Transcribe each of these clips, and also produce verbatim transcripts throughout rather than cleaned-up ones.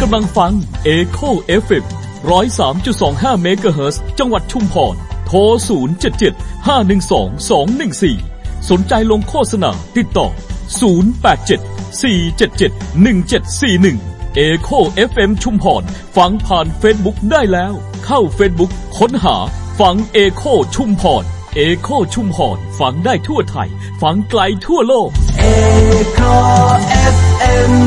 ำลังฟัง Echo เอฟ เอ็ม หนึ่งศูนย์สามจุดสองห้า เมกะเฮิรตซ์ จังหวัดชุมพรโทร ศูนย์ เจ็ด เจ็ด ห้า หนึ่ง สอง สอง หนึ่ง สี่ สนใจลงโฆษณาติดต่อ ศูนย์ แปด เจ็ด สี่ เจ็ด เจ็ด หนึ่ง เจ็ด สี่ หนึ่ง Echo เอฟ เอ็ม ชุมพรฟังผ่าน Facebook ได้แล้วเข้า Facebook ค้นหาฟัง Echo ชุมพร Echo ชุมพรฟังได้ทั่วไทยฟังไกลทั่วโลก Echo เอฟ เอ็ม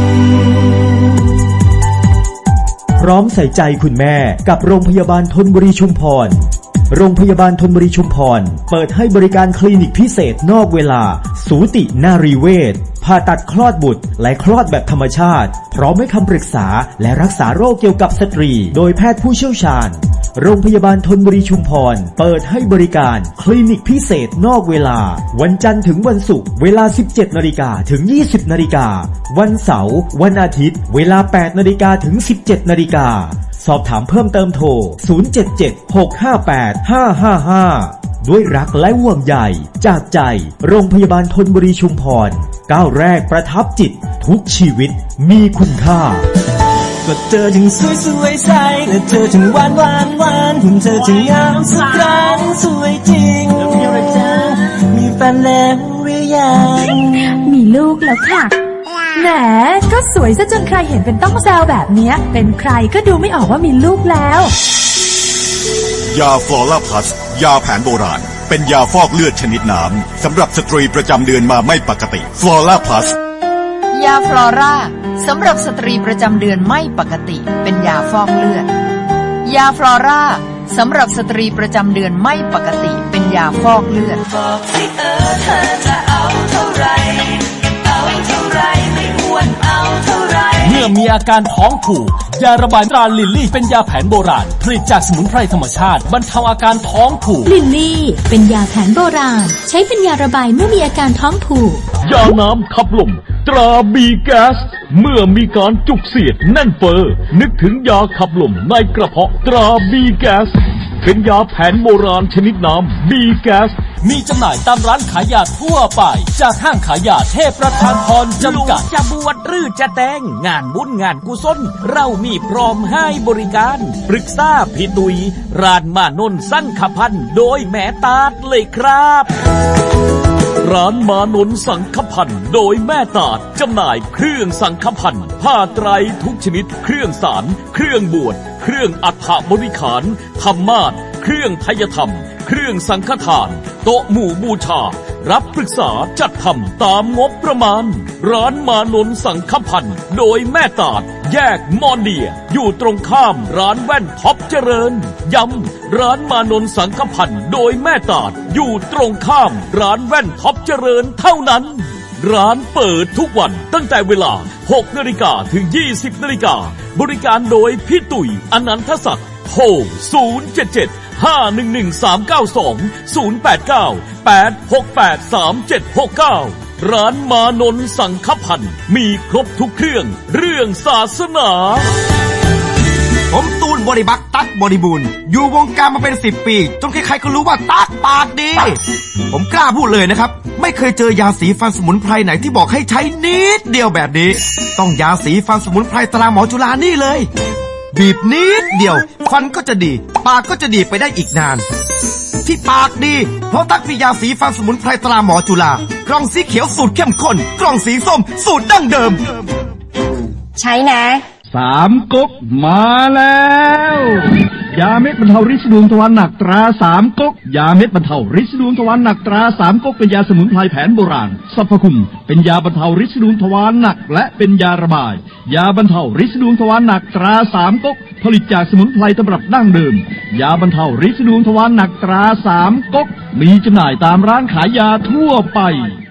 พร้อมใส่ใจคุณแม่กับโรงพยาบาลธนบุรีชุมพรโรงพยาบาลธนบุรีชุมพรเปิดให้บริการคลินิกพิเศษนอกเวลาสูตินารีเวชผ่าตัดคลอดบุตรและคลอดแบบธรรมชาติพร้อมให้คำปรึกษาและรักษาโรคเกี่ยวกับสตรีโดยแพทย์ผู้เชี่ยวชาญโรงพยาบาลธนบุรีชุมพรเปิดให้บริการคลินิกพิเศษนอกเวลาวันจันทร์ถึงวันศุกร์เวลา สิบเจ็ดนาฬิกา ถึง ยี่สิบนาฬิกาวันเสาร์วันอาทิตย์เวลา แปดนาฬิกา ถึง สิบเจ็ดนาฬิกาสอบถามเพิ่มเติมโทร ศูนย์ เจ็ด เจ็ด หก ห้า แปด ห้า ห้า ห้า ด้วยรักและห่วงใยจากใจโรงพยาบาลธนบุรีชุมพรก้าวแรกประทับจิตทุกชีวิตมีคุณค่าก็เธอถึงสวยสวยใสและเธอถึงหวานหวานหวานถึงเธอถึงงามสักครั้งสวยจริงมีแฟนแล้วหรือยังมีลูกแล้วค่ะแหมก็สวยซะจนใครเห็นเป็นต้องแซวแบบนี้เป็นใครก็ดูไม่ออกว่ามีลูกแล้วยาฟลอร่าพลัสยาแผนโบราณเป็นยาฟอกเลือดชนิดน้ำสำหรับสตรีประจำเดือนมาไม่ปกติฟลอร่าพลัสยาฟลอร่าสำหรับสตรีประจำเดือนไม่ปกติเป็นยาฟอกเลือดยาฟลอร่าสำหรับสตรีประจำเดือนไม่ปกติเป็นยาฟอกเลือดบอกสิเออเธอจะเอาเท่าไรเอาเท่าไรไม่ควรเอาเท่าไรเมื่อมีอาการท้องผูกยาระบายตราลิลลี่เป็นยาแผนโบราณผลิตจากสมุนไพรธรรมชาติบรรเทาอาการท้องผูกลิลลี่เป็นยาแผนโบราณใช้เป็นยาระบายเมื่อมีอาการท้องผูกยาน้ำขับลมตราบีแก๊สเมื่อมีการจุกเสียดแน่นเฟ้อนึกถึงยาขับลมในกระเพาะตราบีแก๊สเป็นยาแผนโบราณชนิดน้ำบีแก๊สมีจำหน่ายตามร้านขายยาทั่วไปจากห้างขายยาเทพประธานพรจำกัดจะบวชหรือจะแต่งงานบุญงานกุศลเรามีพร้อมให้บริการปรึกษาพี่ตุยร้านมานนสังขพันธ์โดยแม่ตาดเลยครับร้านมานนสังขพันธ์โดยแม่ตาดจำหน่ายเครื่องสังขพันธ์ผ้าไตรทุกชนิดเครื่องสารเครื่องบวชเครื่องอัฐบริขารธรรมาสน์เครื่องไทยธรรมเครื่องสังฆทานโต๊ะหมู่บูชารับปรึกษาจัดทำตามงบประมาณร้านมานนสังขพันธ์โดยแม่ตาดแยกมอนเดียอยู่ตรงข้ามร้านแว่นท็อปเจริญย้ำร้านมานนสังขพันธ์โดยแม่ตาดอยู่ตรงข้ามร้านแว่นท็อปเจริญเท่านั้นร้านเปิดทุกวันตั้งแต่เวลา หกนาฬิกา ถึง ยี่สิบนาฬิกาบริการโดยพี่ตุ๋ยอนันทศักดิ์โทร ศูนย์ เจ็ด เจ็ด ห้า หนึ่ง หนึ่ง สาม เก้า สอง ศูนย์ แปด เก้า แปด หก แปด สาม เจ็ด หก เก้าร้านมานนสังขพันธ์มีครบทุกเครื่องเรื่องศาสนาผมตูนบริบักตั๊กบริบูรณ์อยู่วงการมาเป็นสิบปีจนใครๆก็รู้ว่าตั๊กปากดีผมกล้าพูดเลยนะครับไม่เคยเจอยาสีฟันสมุนไพรไหนที่บอกให้ใช้นิดเดียวแบบนี้ต้องยาสีฟันสมุนไพรตราหมอจุฬานี่เลยบีบนิดเดียวฟันก็จะดีปากก็จะดีไปได้อีกนานที่ปากดีเพราะตั๊กมียาสีฟันสมุนไพรตราหมอจุฬากล่องสีเขียวสูตรเข้มข้นกล่องสีส้มสูตรดั้งเดิมใช้นะสามก๊กมาแล้วยาเม็ดบรรเทาฤทธิ์ดวงทวารหนักตราสามก๊กยาเม็ดบรรเทาฤทธิ์ดวงทวารหนักตราสามก๊กเป็นยาสมุนไพรแผนโบราณสรรพคุณเป็นยาบรรเทาฤทธิ์ดวงทวารหนักและเป็นยาระบายยาบรรเทาฤทธิ์ดวงทวารหนักตราสามก๊กผลิตจากสมุนไพรตำรับดั้งเดิมยาบรรเทาฤทธิ์ดวงทวารหนักตราสามก๊กมีจำหน่ายตามร้านขายยาทั่วไป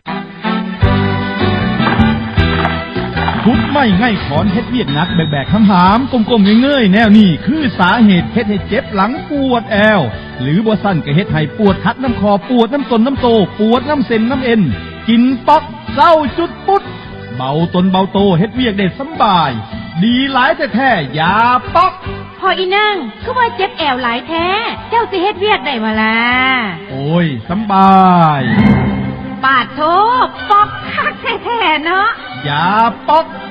พุดไม่ง่ายขอนเฮ็ดเวียดนักแบกๆคำหามกลมๆเงยๆแนวนี้คือสาเหตุเฮ็ดให้เจ็บหลังปวดแอวหรือบ่สั่นก็เฮ็ดให้ปวดคัดน้ำคอปวดน้ำตนน้ำโตปวดน้ำเส้นน้ำเอ็นกินป๊อกเศร้าจุดปุ๊ดเบาตนเบาโตเฮ็ดเวียกได้สบายดีหลายแท้ๆยาป๊อกพออีนั่งคือว่าเจ็บแอวหลายแท้เจ้าสิเฮ็ดเวียกได้บ่ล่ะโอ้ยสบายปาดโถป๊อกคักแท้ๆเนาะยาป๊อก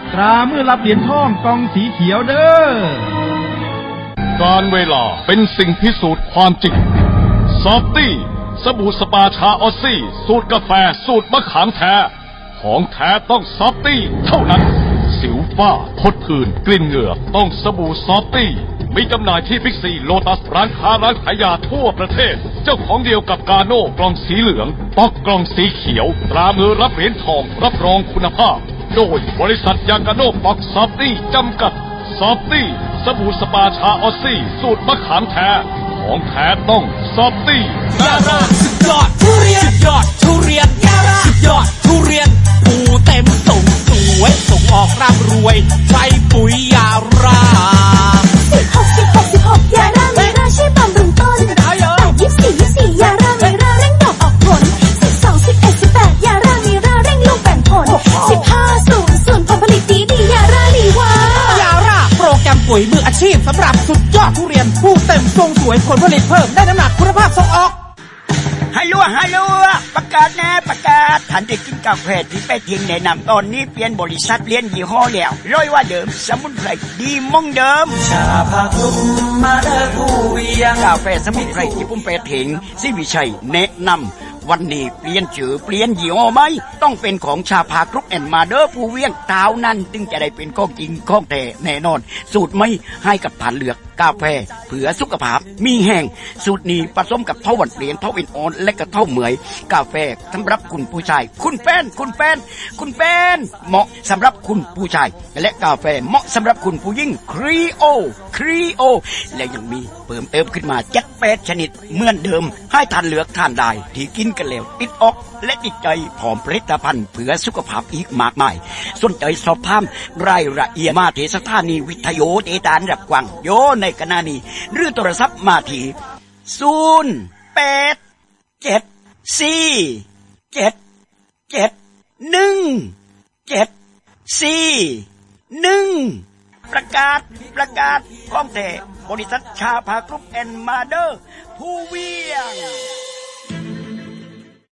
ตราเมื่อรับเหรียญทองกองสีเขียวเด้อการเวลาเป็นสิ่งพิสูจน์ความจริงซอฟตี้สบู่สปาชาออซซี่สูตรกาแฟสูตรมะขามแท้ของแท้ต้องซอฟตี้เท่านั้นสิวฝ้าพดผื่นกลิ่นเหงื่อต้องสบู่ซอฟตี้มีจำหน่ายที่บิ๊กซีโลตัสร้านค้าร้านขายยาทั่วประเทศเจ้าของเดียวกับกาโน่กล่องสีเหลืองป๊อกกล่องสีเขียวตรามือรับเหรียญทองรับรองคุณภาพโดยบริษัทยากาโน่ป๊อกซอฟตี้จำกัดซอฟตี้สบู่สปาชาออซซี่สูตรมะขามแท้ของแท้ต้องซอฟตี้ยาราสุดยอดทุเรียนสุดยอดทุเรียนยาราสุดยอดทุเรียนปูเต็มส่งสวยส่งออกร่ำรวยใช้ปุ๋ยยาราสิบหกสิบหกสิบหกยารามีราช่วยบำรุงต้นแปดยี่สิบสี่ยี่สิบสี่ยารามีราเร่งดอกออกผลสิบสองสิบเอ็ดสิบแปดยารามีราเร่งลูกแบ่งผลสิบห้าศูนย์ศูนย์ผลผลิตดีดียาราลีวายาราโปรแกรมปุ๋ยมืออาชีพสำหรับสุดยอดทุเรียนผู้เต็มทรงสวยผลผลิตเพิ่มได้น้ำหนักคุณภาพส่งออกฮัลโหลฮัลโหลประกาศแน่ประกาศท่านได้กินกาแฟที่ไปทิ้งแนะนำตอนนี้เปลี่ยนบริษัทเปลี่ยนยี่ห้อแล้วร้อยว่าเดิมสมุนไพรดีมั่งเดิมชาผักลุ่มมาเด้อผู้เวียงกาแฟสมุนไพรที่ผมไปทิ้งสิวิชัยแนะนำวันนี้เปลี่ยนชื่อเปลี่ยนยี่ห้อไหมต้องเป็นของชาพากรุ๊ปแอนด์มาเดอร์ผู้เวียงเท้านั้นจึงจะได้เป็นของจริงของแท้แน่นอนสูตรไม่ให้กับผ่านเลือกกาแฟเพื่อสุขภาพมีแห้งสูตรนี้ผสมกับเท่าหวานเปลี่ยนเท่าเป็นอ่อนและก็เท่าเหมยกาแฟสำหรับคุณผู้ชายคุณแฟนคุณแฟนคุณแฟนเหมาะสำหรับคุณผู้ชายและกาแฟเหมาะสำหรับคุณผู้หญิงครีโอครีโอและยังมีเพิ่มเติมขึ้นมาเจ็ดแปดชนิดเหมือนเดิมให้ทานเลือกทานได้ที่กินกันแล้วติดอกและติดใจผอมผลิตภัณฑ์เพื่อสุขภาพอีกมากมายสนใจสอบถามรายละเอียดมาที่สถานีวิทยุเอตานรับกวางโยในขณะนี้หรือโทรศัพท์มาที่ศูนย์แปดเจ็ดสี่เจ็ดเจ็ดหนึ่งเจ็ดสี่หนึ่งประกาศประกาศของแท้บริษัทชาพากรุ๊ปแอนด์มาเดอร์ผู้เวียง